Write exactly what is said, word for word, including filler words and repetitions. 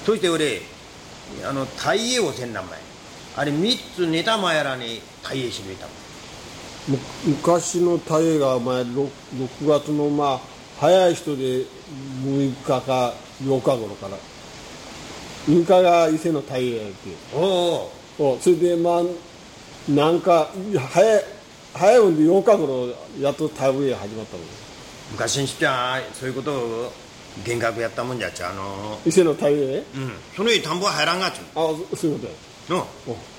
そして俺あの大営をせんな前あれみっつ寝た前やらに大営しめたもん。 昔の大営が前 6, ろくがつのまあ早い人でむいかかようか頃からインカが伊勢の大営やっておおそれでまあなんか早い早いもんでようか頃やっと大営始まったもん。 昔にしてはそういうことを厳格やったもんじゃっちゃあの伊勢の大営、 うん、その日田んぼは入らんがっちゅう。 あそういうことやの